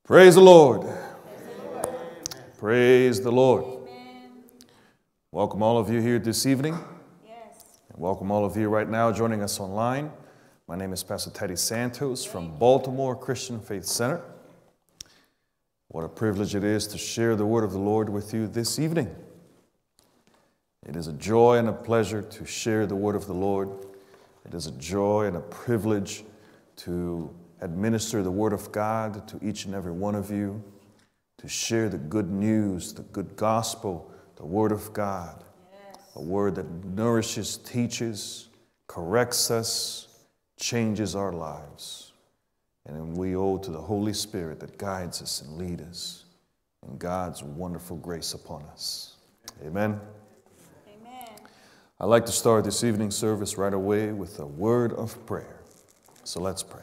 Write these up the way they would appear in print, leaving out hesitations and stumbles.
Praise the Lord. Praise the Lord. Amen. Welcome all of you here this evening. Yes. And welcome all of you right now joining us online. My name is Pastor Teddy Santos from Baltimore Christian Faith Center. What a privilege it is to share the word of the Lord with you this evening. It is a joy and a pleasure to share the word of the Lord. It is a joy and a privilege to administer the word of God to each and every one of you, to share the good news, the good gospel, the word of God, Yes. a word that nourishes, teaches, corrects us, changes our lives. And we owe to the Holy Spirit that guides us and leads us, and God's wonderful grace upon us. Amen. Amen. I'd like to start this evening service right away with a word of prayer. So let's pray.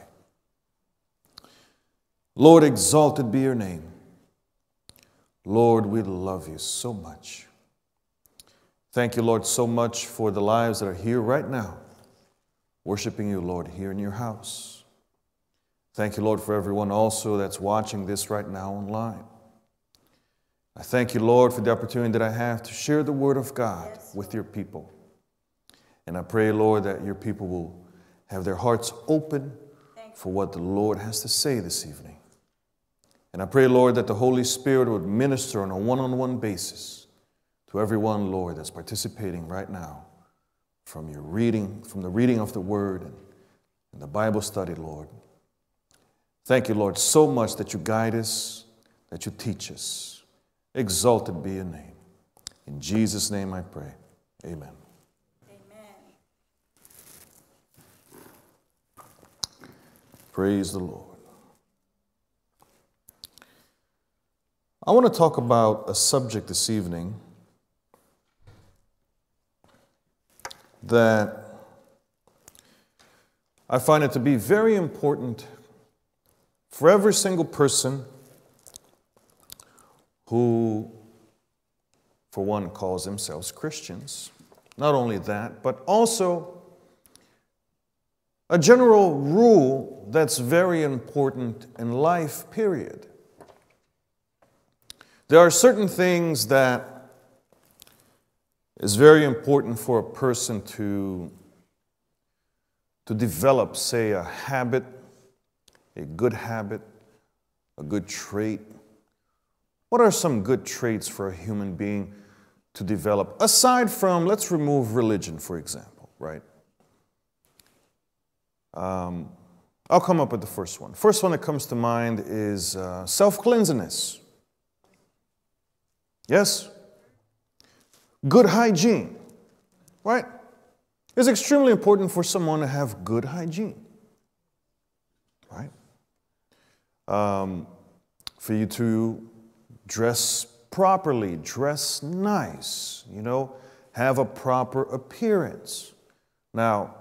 Lord, exalted be your name. Lord, we love you so much. Thank you, Lord, so much for the lives that are here right now, worshiping you, Lord, here in your house. Thank you, Lord, for everyone also that's watching this right now online. I thank you, Lord, for the opportunity that I have to share the word of God with your people. And I pray, Lord, that your people will have their hearts open for what the Lord has to say this evening. And I pray, Lord, that the Holy Spirit would minister on a one-on-one basis to everyone, Lord, that's participating right now from the reading of the Word and the Bible study, Lord. Thank you, Lord, so much that you guide us, that you teach us. Exalted be your name. In Jesus' name I pray. Amen. Amen. Praise the Lord. I want to talk about a subject this evening that I find it to be very important for every single person who, for one, calls themselves Christians. Not only that, but also a general rule that's very important in life, period. There are certain things that is very important for a person to develop, say, a habit, a good trait. What are some good traits for a human being to develop? Aside from, let's remove religion, for example, right? I'll come up with the first one. First one that comes to mind is self-cleanliness. Yes? Good hygiene, right? It's extremely important for someone to have good hygiene, right? For you to dress properly, dress nice, have a proper appearance. Now,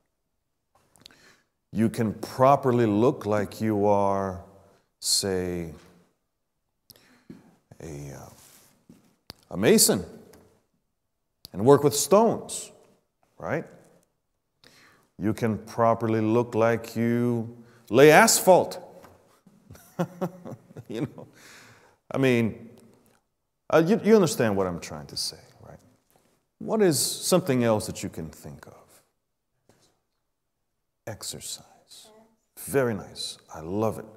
you can properly look like you are, say, a mason and work with stones, right? You can properly look like you lay asphalt. You understand what I'm trying to say, right? What is something else that you can think of? Exercise. Very nice. I love it.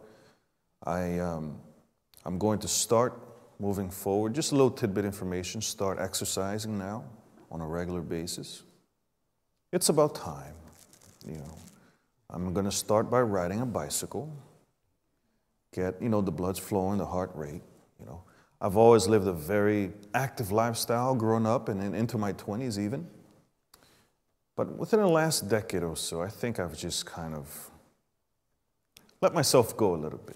I'm going to start moving forward, just a little tidbit information, start exercising now on a regular basis. It's about time, I'm going to start by riding a bicycle, get, the blood's flowing, the heart rate, I've always lived a very active lifestyle growing up and into my 20s even. But within the last decade or so, I think I've just kind of let myself go a little bit,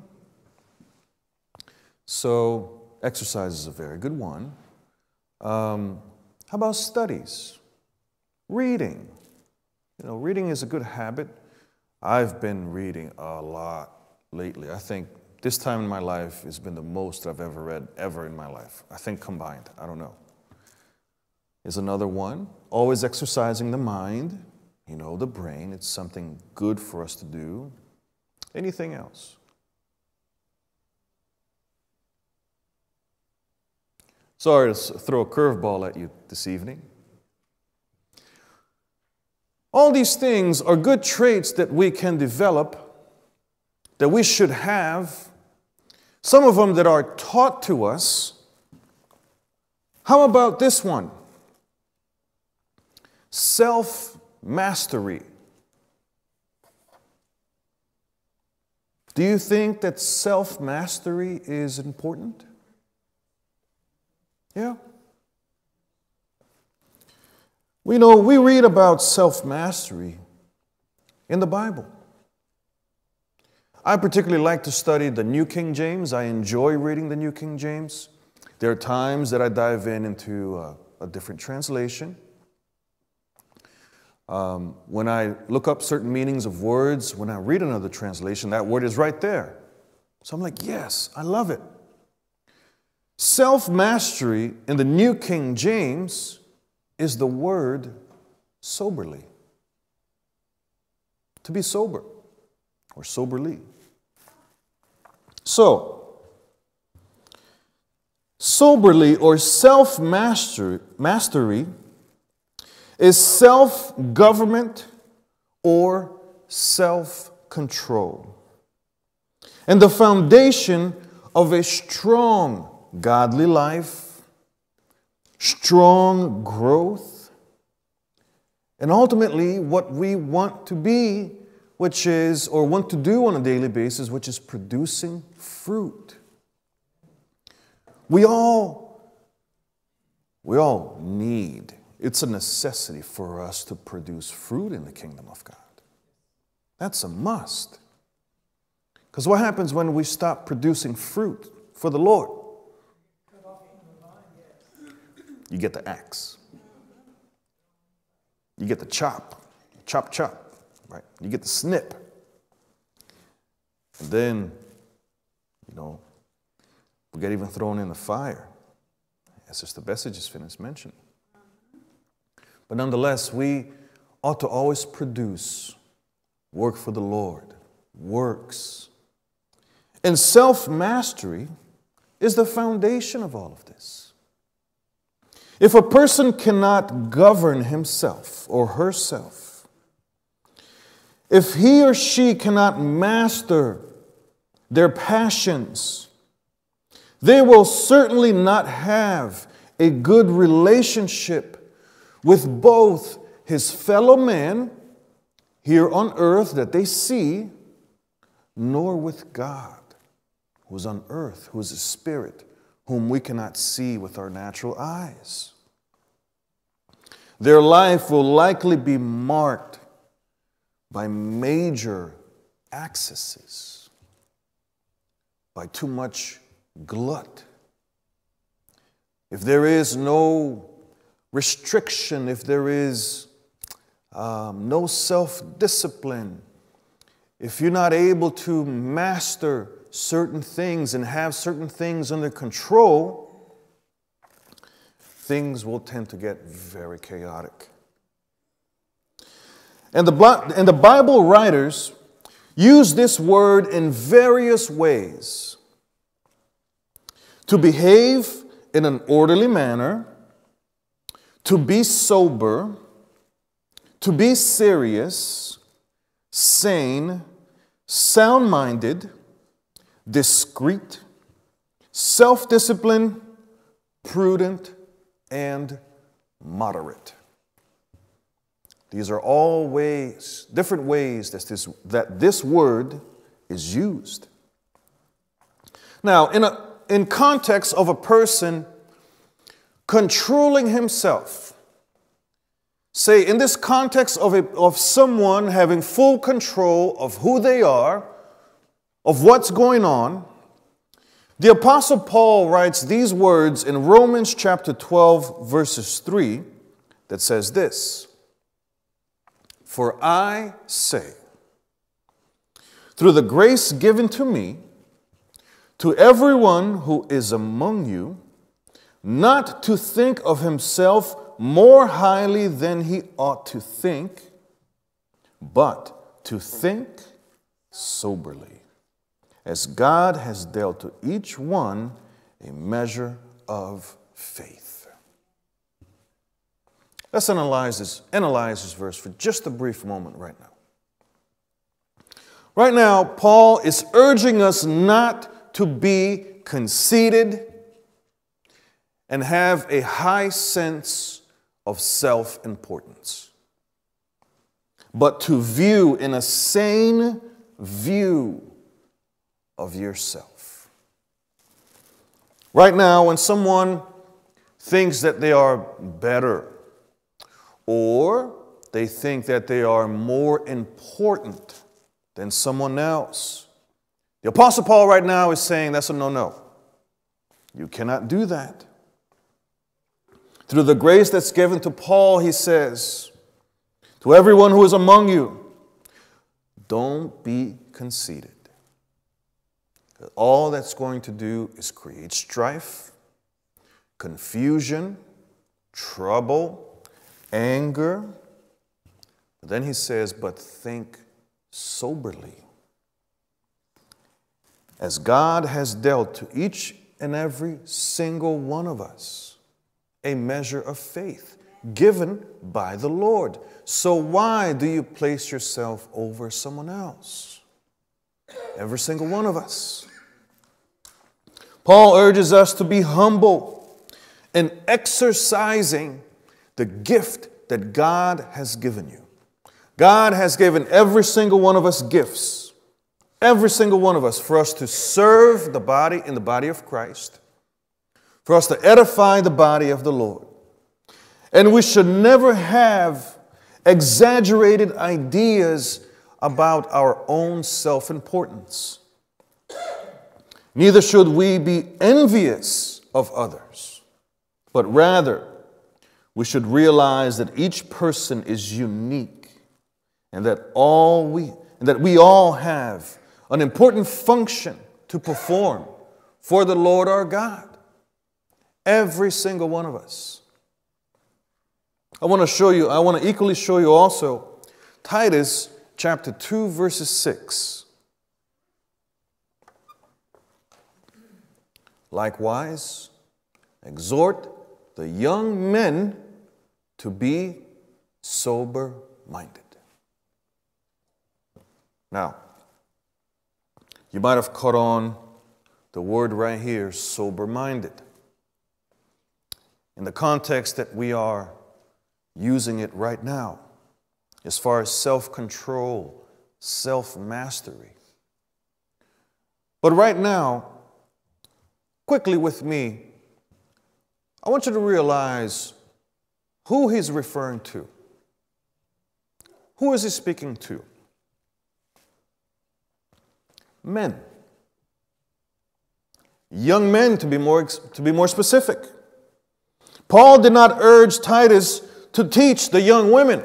So exercise is a very good one. How about studies? Reading. Reading is a good habit. I've been reading a lot lately. I think this time in my life has been the most I've ever read ever in my life. I think combined. I don't know. Is another one. Always exercising the mind, the brain. It's something good for us to do. Anything else? Sorry to throw a curveball at you this evening. All these things are good traits that we can develop, that we should have, some of them that are taught to us. How about this one? Self-mastery. Do you think that self-mastery is important? Yeah. We read about self-mastery in the Bible. I particularly like to study the New King James. I enjoy reading the New King James. There are times that I dive into a different translation. When I look up certain meanings of words, when I read another translation, that word is right there. So I'm like, yes, I love it. Self-mastery in the New King James is the word soberly. To be sober or soberly. So, soberly or self-mastery is self-government or self-control, and the foundation of a strong godly life, strong growth, and ultimately what we want to be, which is, or want to do on a daily basis, which is producing fruit. We all need, it's a necessity for us to produce fruit in the kingdom of God. That's a must. Because what happens when we stop producing fruit for the Lord? You get the axe. You get the chop, right? You get the snip. And then, we get even thrown in the fire. As Sister Bessie just finished mentioning. But nonetheless, we ought to always produce work for the Lord, works. And self-mastery is the foundation of all of this. If a person cannot govern himself or herself, if he or she cannot master their passions, they will certainly not have a good relationship with both his fellow man here on earth that they see, nor with God, who is on earth, who is a spirit, whom we cannot see with our natural eyes. Their life will likely be marked by major excesses, by too much glut. If there is no restriction, if there is no self-discipline, if you're not able to master certain things and have certain things under control, things will tend to get very chaotic. And the Bible writers use this word in various ways. To behave in an orderly manner, to be sober, to be serious, sane, sound-minded, discreet, self-disciplined, prudent, and moderate. These are all ways, different ways that this word is used. Now, in context of a person controlling himself, say in this context of someone having full control of who they are, of what's going on, the Apostle Paul writes these words in Romans chapter 12, verses 3, that says this: "For I say, through the grace given to me, to everyone who is among you, not to think of himself more highly than he ought to think, but to think soberly, as God has dealt to each one a measure of faith. Let's analyze this verse for just a brief moment right now. Right now, Paul is urging us not to be conceited and have a high sense of self-importance, but to view in a sane view of yourself. Right now, when someone thinks that they are better, or they think that they are more important than someone else, the Apostle Paul right now is saying that's a no-no. You cannot do that. Through the grace that's given to Paul, he says, to everyone who is among you, don't be conceited. All that's going to do is create strife, confusion, trouble, anger. But then he says, but think soberly. As God has dealt to each and every single one of us a measure of faith given by the Lord. So why do you place yourself over someone else? Every single one of us. Paul urges us to be humble in exercising the gift that God has given you. God has given every single one of us gifts, every single one of us, for us to serve the body in the body of Christ, for us to edify the body of the Lord. And we should never have exaggerated ideas about our own self-importance. Neither should we be envious of others, but rather we should realize that each person is unique and that we all have an important function to perform for the Lord our God. Every single one of us. I want to equally show you also Titus chapter 2, verses 6. Likewise, exhort the young men to be sober-minded. Now, you might have caught on the word right here, sober-minded. In the context that we are using it right now, as far as self-control, self-mastery. But right now, quickly with me, I want you to realize who he's referring to. Who is he speaking to? Men. Young men, to be more specific. Paul did not urge Titus to teach the young women.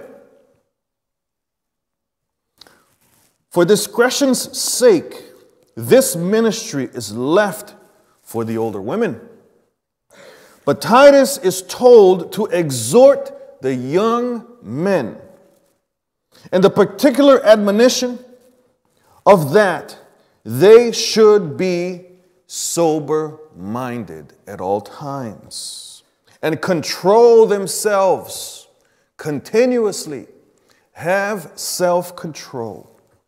For discretion's sake, this ministry is left for the older women. But Titus is told to exhort the young men. And the particular admonition of that, they should be sober-minded at all times and control themselves continuously. Have self-control.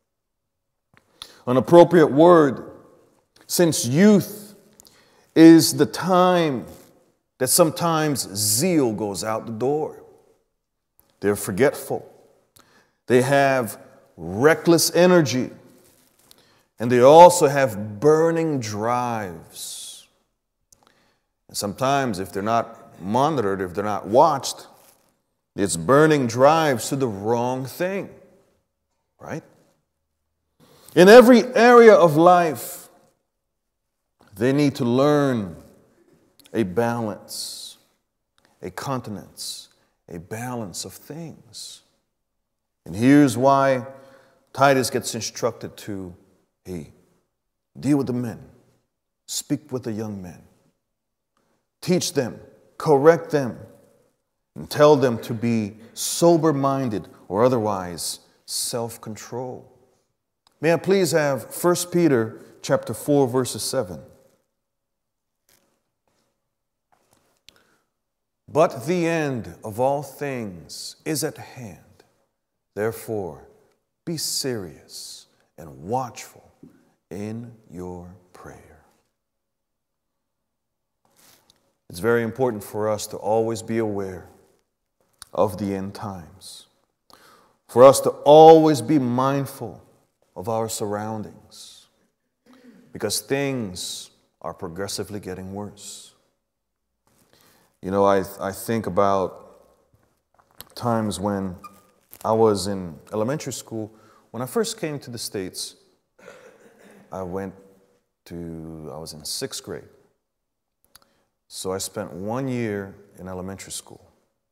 An appropriate word, since youth is the time that sometimes zeal goes out the door. They're forgetful. They have reckless energy. And they also have burning drives. And sometimes if they're not monitored, if they're not watched, it's burning drives to the wrong thing, right? In every area of life, they need to learn a balance, a continence, a balance of things. And here's why Titus gets instructed to, hey, deal with the men, speak with the young men, teach them, correct them, and tell them to be sober-minded or otherwise self-control. May I please have 1 Peter chapter 4, verses 7. But the end of all things is at hand. Therefore, be serious and watchful in your prayer. It's very important for us to always be aware of the end times, for us to always be mindful of our surroundings, because things are progressively getting worse. You know, I think about times when I was in elementary school. When I first came to the States, I was in 6th grade. So I spent 1 year in elementary school.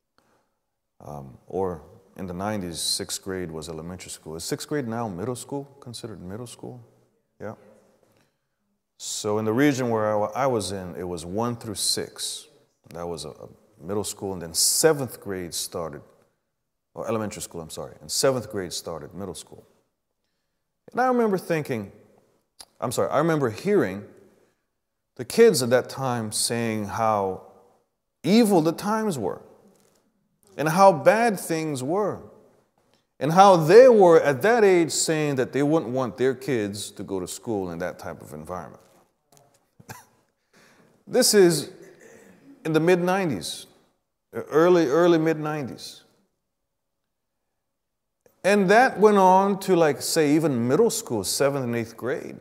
Or in the 90s, 6th grade was elementary school. Is 6th grade now middle school, considered middle school? Yeah. So in the region where I was in, it was 1 through 6. That was a middle school, and then 7th grade started, or elementary school, I'm sorry, and 7th grade started middle school. And I remember hearing the kids at that time saying how evil the times were, and how bad things were, and how they were at that age saying that they wouldn't want their kids to go to school in that type of environment. This is in the mid-90s, early mid-90s. And that went on to, like, say, even middle school, 7th and 8th grade.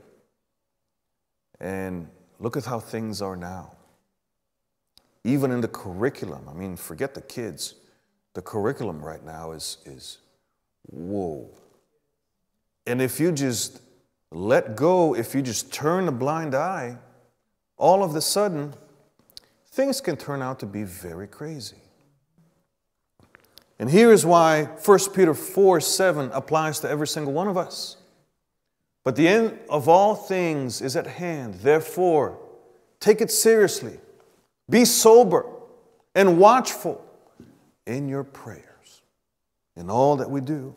And look at how things are now. Even in the curriculum, I mean, forget the kids. The curriculum right now is whoa. And if you just let go, if you just turn a blind eye, all of a sudden, things can turn out to be very crazy. And here is why 1 Peter 4:7 applies to every single one of us. But the end of all things is at hand. Therefore, take it seriously. Be sober and watchful in your prayers, in all that we do.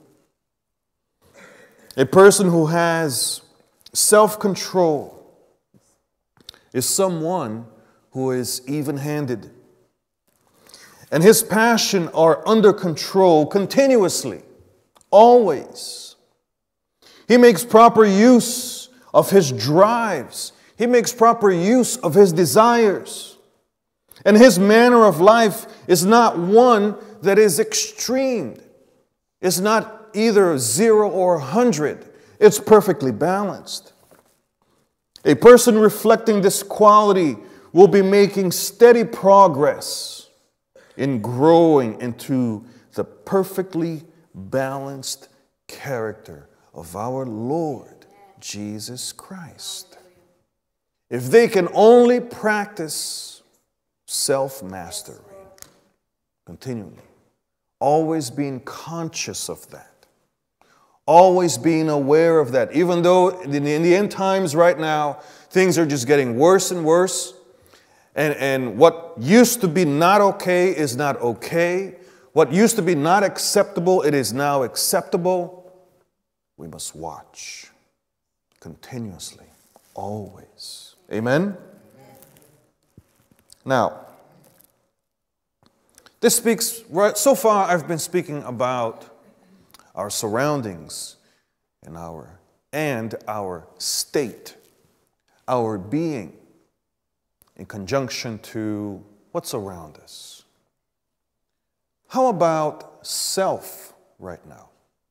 A person who has self-control is someone who is even-handed, and his passion are under control continuously, always. He makes proper use of his drives. He makes proper use of his desires. And his manner of life is not one that is extreme. It's not either 0 or 100. It's perfectly balanced. A person reflecting this quality will be making steady progress in growing into the perfectly balanced character of our Lord Jesus Christ. If they can only practice self-mastery continually, always being conscious of that, always being aware of that, even though in the end times right now, things are just getting worse and worse, and what used to be not okay is not okay. What used to be not acceptable, it is now acceptable. We must watch continuously, always. Amen? Now, this speaks, right, so far I've been speaking about our surroundings and our state, our being, in conjunction to what's around us. How about self right now?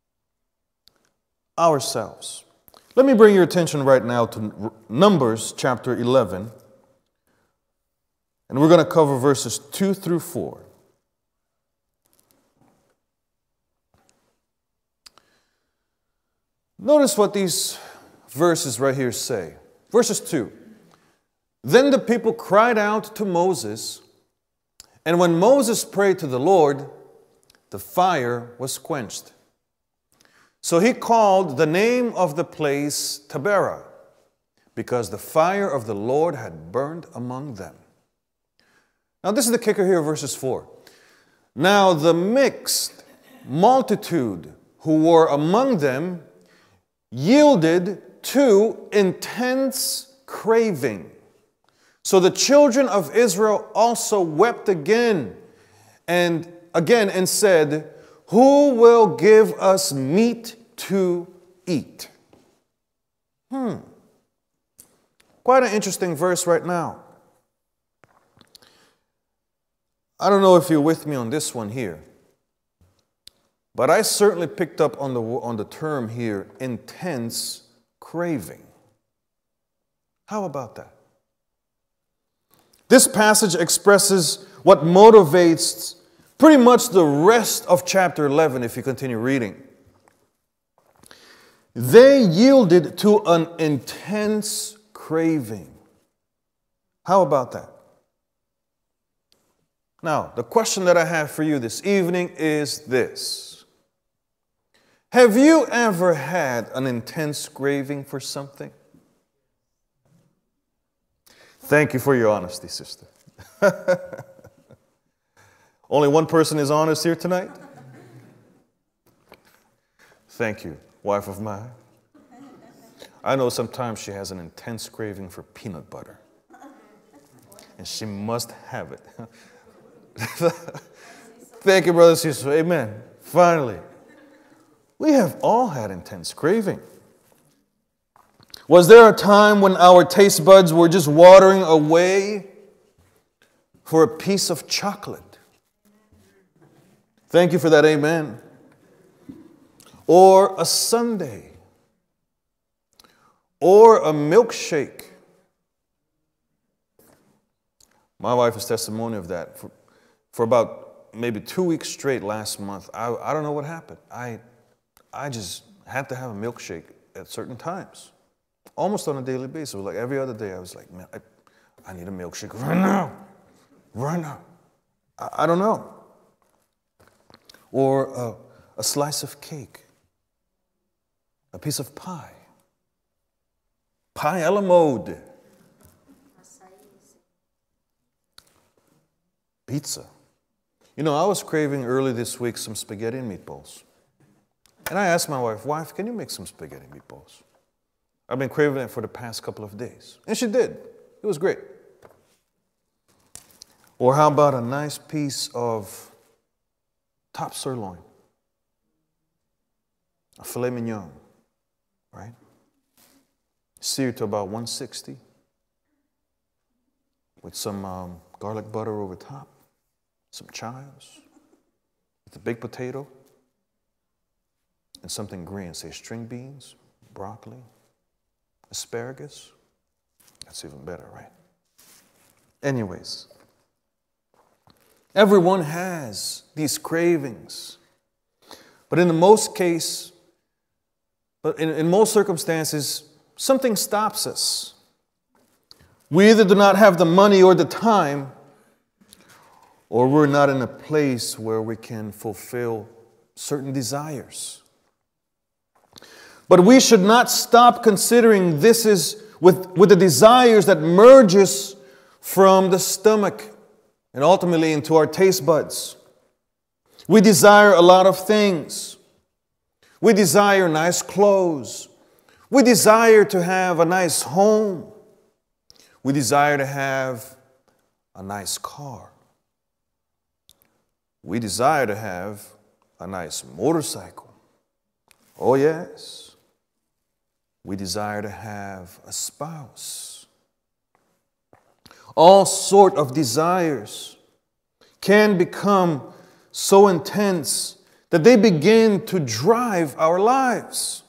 Ourselves. Let me bring your attention right now to Numbers chapter 11, and we're going to cover verses 2 through 4. Notice what these verses right here say. Verses 2. Then the people cried out to Moses, and when Moses prayed to the Lord, the fire was quenched. So he called the name of the place Taberah, because the fire of the Lord had burned among them. Now this is the kicker here, verses 4. Now the mixed multitude who were among them yielded to intense craving. So the children of Israel also wept again and again and said, "Who will give us meat to eat?" Quite an interesting verse right now. I don't know if you're with me on this one here, but I certainly picked up on the term here, intense craving. How about that? This passage expresses what motivates pretty much the rest of chapter 11 if you continue reading. They yielded to an intense craving. How about that? Now, the question that I have for you this evening is this. Have you ever had an intense craving for something? Thank you for your honesty, sister. Only one person is honest here tonight? Thank you, wife of mine. I know sometimes she has an intense craving for peanut butter. And she must have it. Thank you, brothers and sisters. Amen. Finally. We have all had intense craving. Was there a time when our taste buds were just watering away for a piece of chocolate? Thank you for that, amen. Or a sundae. Or a milkshake. My wife is testimony of that. For about maybe 2 weeks straight last month, I don't know what happened. I just had to have a milkshake at certain times. Almost on a daily basis. Like every other day, I was like, man, I need a milkshake right now. Right now. I don't know. Or a slice of cake. A piece of pie. Pie a la mode. Pizza. You know, I was craving early this week some spaghetti and meatballs. And I asked my wife, can you make some spaghetti and meatballs? I've been craving it for the past couple of days. And she did. It was great. Or how about a nice piece of top sirloin? A filet mignon, right? Seared to about 160 with some garlic butter over top, some chives, with a baked potato, and something green, say string beans, broccoli, asparagus. That's even better, right? Anyways, everyone has these cravings. But in most circumstances, something stops us. We either do not have the money or the time, or we're not in a place where we can fulfill certain desires. But we should not stop considering this is with the desires that merges from the stomach and ultimately into our taste buds. We desire a lot of things. We desire nice clothes. We desire to have a nice home. We desire to have a nice car. We desire to have a nice motorcycle. Oh, yes. We desire to have a spouse. All sort of desires can become so intense that they begin to drive our lives.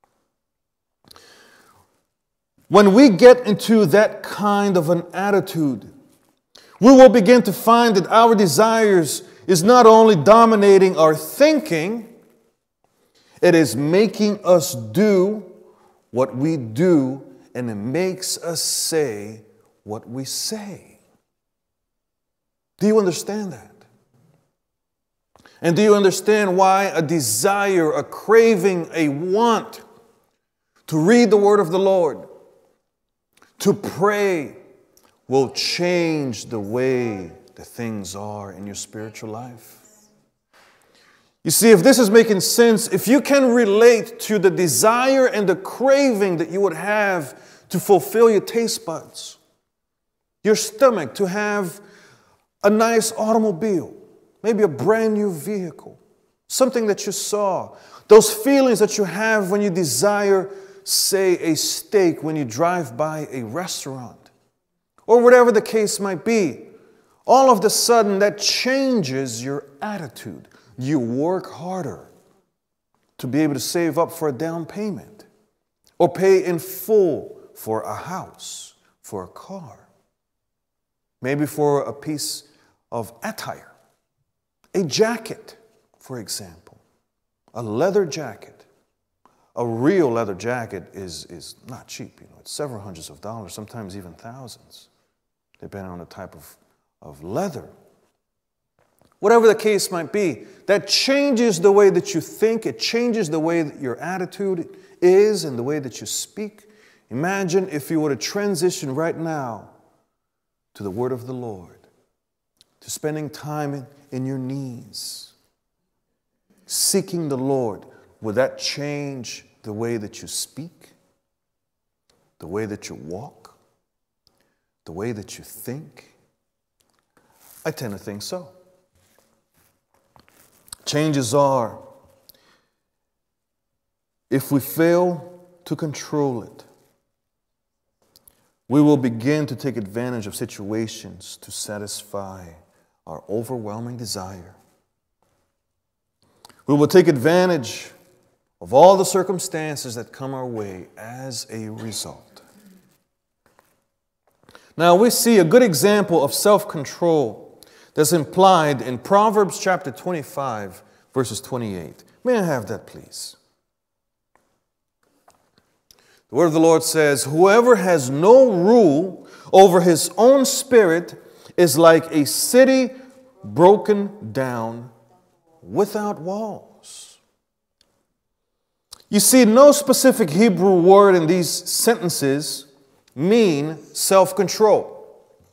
When we get into that kind of an attitude, we will begin to find that our desires is not only dominating our thinking, it is making us do what we do, and it makes us say what we say. Do you understand that? And do you understand why a desire, a craving, a want to read the word of the Lord, to pray, will change the way the things are in your spiritual life? You see, if this is making sense, if you can relate to the desire and the craving that you would have to fulfill your taste buds, your stomach, to have a nice automobile, maybe a brand new vehicle, something that you saw, those feelings that you have when you desire, say, a steak when you drive by a restaurant, or whatever the case might be. All of a sudden, that changes your attitude. You work harder to be able to save up for a down payment or pay in full for a house, for a car, maybe for a piece of attire, a jacket, for example, a leather jacket. A real leather jacket is not cheap. It's several hundreds of dollars, sometimes even thousands, depending on the type of leather. Whatever the case might be, that changes the way that you think. It changes the way that your attitude is and the way that you speak. Imagine if you were to transition right now to the word of the Lord, to spending time in your knees, seeking the Lord. Would that change the way that you speak, the way that you walk, the way that you think? I tend to think so. Changes are, if we fail to control it, we will begin to take advantage of situations to satisfy our overwhelming desire. We will take advantage of all the circumstances that come our way as a result. Now, we see a good example of self-control that's implied in Proverbs chapter 25, verses 28. May I have that, please? The word of the Lord says, "Whoever has no rule over his own spirit is like a city broken down without walls." You see, no specific Hebrew word in these sentences mean self-control.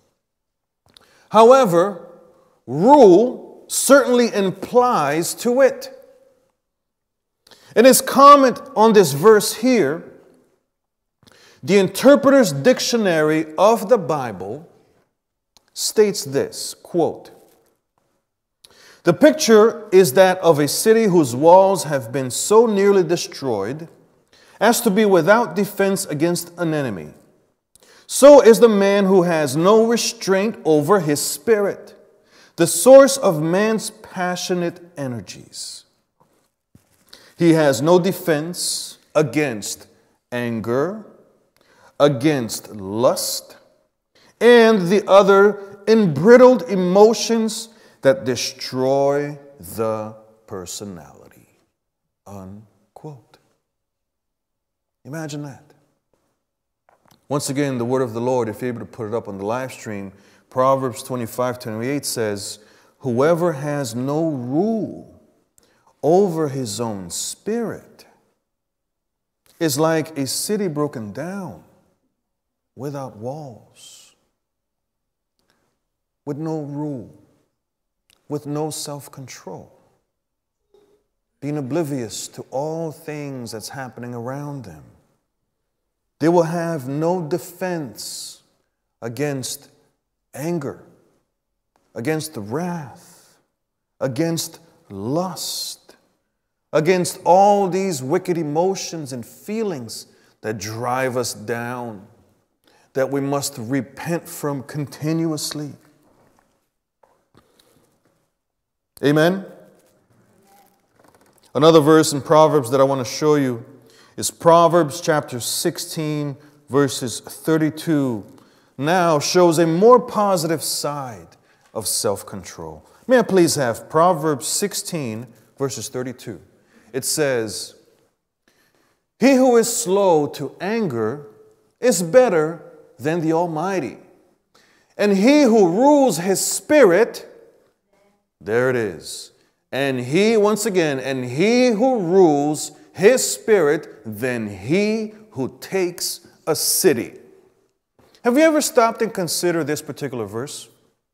However, rule certainly implies to it. In his comment on this verse here, the Interpreter's Dictionary of the Bible states this, quote, "The picture is that of a city whose walls have been so nearly destroyed as to be without defense against an enemy. So is the man who has no restraint over his spirit, the source of man's passionate energies. He has no defense against anger, against lust, and the other embrittled emotions that destroy the personality." Unquote. Imagine that. Once again, the word of the Lord, if you're able to put it up on the live stream, Proverbs 25:28 says, "Whoever has no rule over his own spirit is like a city broken down without walls." With no rule, with no self-control, being oblivious to all things that's happening around them. They will have no defense against anger, against wrath, against lust, against all these wicked emotions and feelings that drive us down, that we must repent from continuously. Amen? Another verse in Proverbs that I want to show you is Proverbs chapter 16, verses 32. Now shows a more positive side of self-control. May I please have Proverbs 16, verses 32. It says, "He who is slow to anger is better than the Almighty, and he who rules his spirit," there it is, and he, once again, "and he who rules his spirit than he who takes a city." Have you ever stopped and considered this particular verse?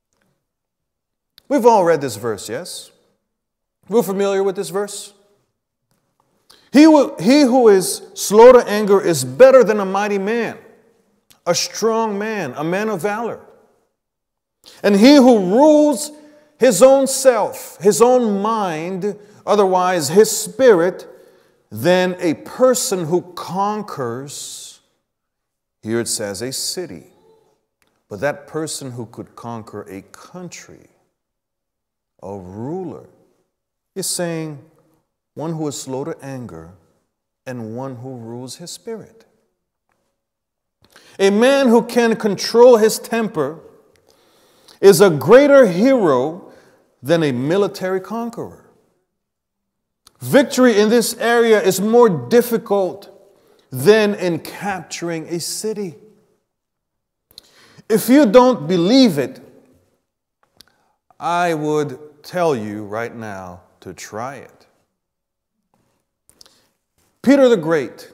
We've all read this verse, yes? We're familiar with this verse? He who is slow to anger is better than a mighty man, a strong man, a man of valor. And he who rules his own self, his own mind, otherwise his spirit, than a person who conquers, here it says a city, but that person who could conquer a country, a ruler, is saying one who is slow to anger and one who rules his spirit. A man who can control his temper is a greater hero than a military conqueror. Victory in this area is more difficult than in capturing a city. If you don't believe it, I would tell you right now to try it. Peter the Great,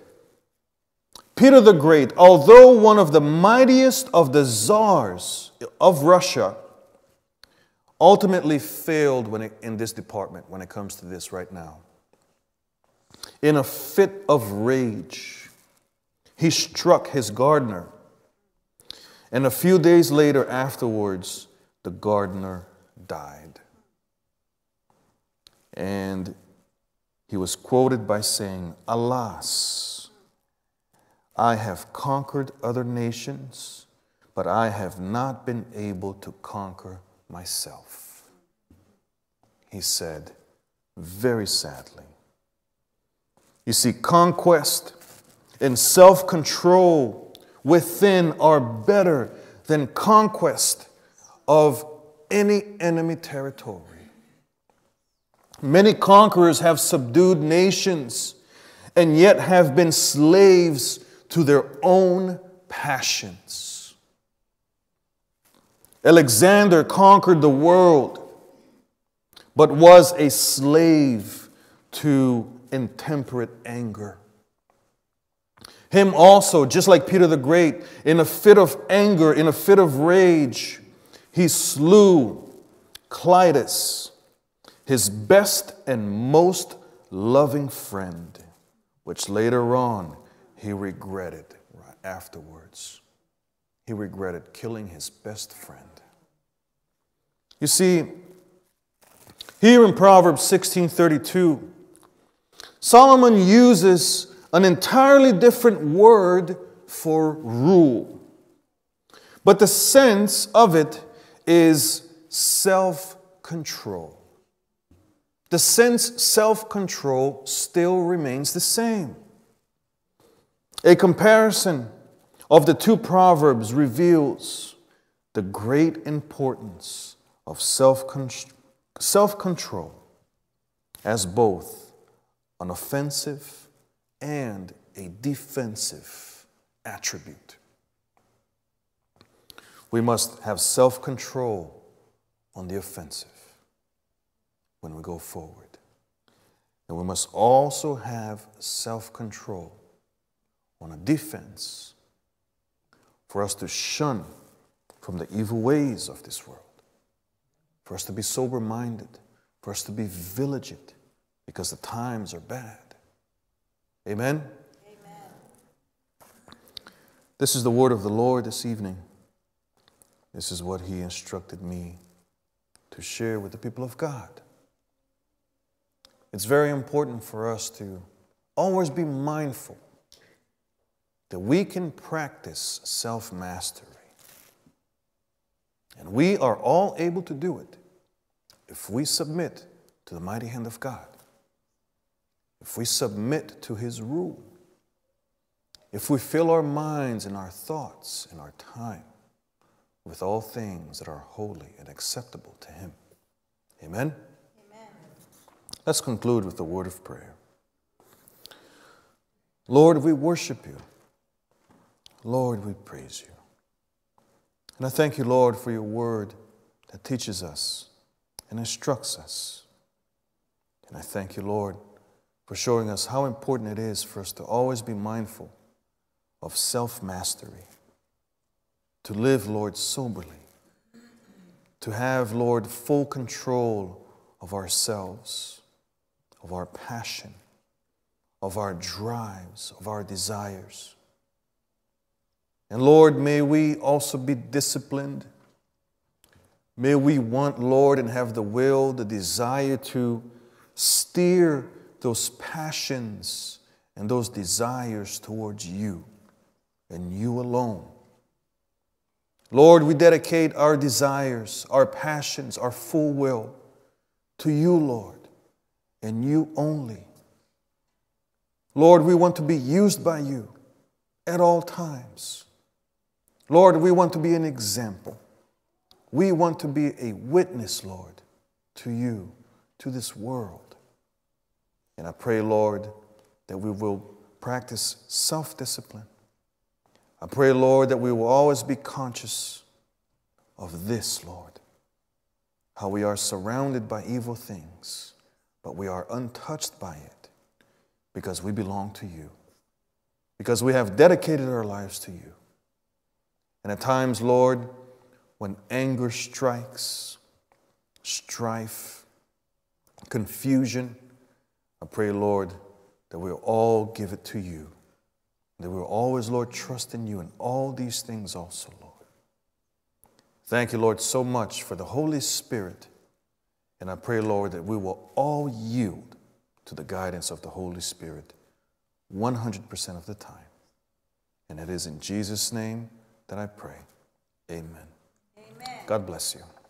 although one of the mightiest of the czars of Russia, ultimately failed in this department when it comes to this right now. In a fit of rage, he struck his gardener, and a few days later afterwards, the gardener died. And he was quoted by saying, "Alas, I have conquered other nations, but I have not been able to conquer myself," he said very sadly. You see, conquest and self-control within are better than conquest of any enemy territory. Many conquerors have subdued nations and yet have been slaves to their own passions. Alexander conquered the world, but was a slave to intemperate anger. Him also, just like Peter the Great, in a fit of anger, in a fit of rage, he slew Clitus, his best and most loving friend, which later on he regretted afterwards. He regretted killing his best friend. You see, here in Proverbs 16:32, Solomon uses an entirely different word for rule. But the sense of it is self-control. The sense self-control still remains the same. A comparison of the two proverbs reveals the great importance of self-control as both an offensive and a defensive attribute. We must have self-control on the offensive when we go forward. And we must also have self-control on a defense for us to shun from the evil ways of this world, for us to be sober-minded, for us to be vigilant, because the times are bad. Amen? Amen. This is the word of the Lord this evening. This is what He instructed me to share with the people of God. It's very important for us to always be mindful that we can practice self-mastery. And we are all able to do it if we submit to the mighty hand of God. If we submit to His rule, if we fill our minds and our thoughts and our time with all things that are holy and acceptable to Him. Amen? Amen. Let's conclude with a word of prayer. Lord, we worship You. Lord, we praise You. And I thank You, Lord, for Your word that teaches us and instructs us. And I thank You, Lord, for showing us how important it is for us to always be mindful of self-mastery, to live, Lord, soberly, to have, Lord, full control of ourselves, of our passion, of our drives, of our desires. And Lord, may we also be disciplined May we want, Lord, and have the will, the desire to steer those passions and those desires towards you and you alone. Lord, we dedicate our desires, our passions, our full will to you, Lord, and you only. Lord, we want to be used by you at all times. Lord, we want to be an example. We want to be a witness, Lord, to you, to this world. And I pray, Lord, that we will practice self-discipline. I pray, Lord, that we will always be conscious of this, Lord, how we are surrounded by evil things, but we are untouched by it because we belong to you, because we have dedicated our lives to you. And at times, Lord, when anger strikes, strife, confusion, I pray, Lord, that we'll all give it to you. That we'll always, Lord, trust in you in all these things also, Lord. Thank you, Lord, so much for the Holy Spirit. And I pray, Lord, that we will all yield to the guidance of the Holy Spirit 100% of the time. And it is in Jesus' name that I pray. Amen. Amen. God bless you.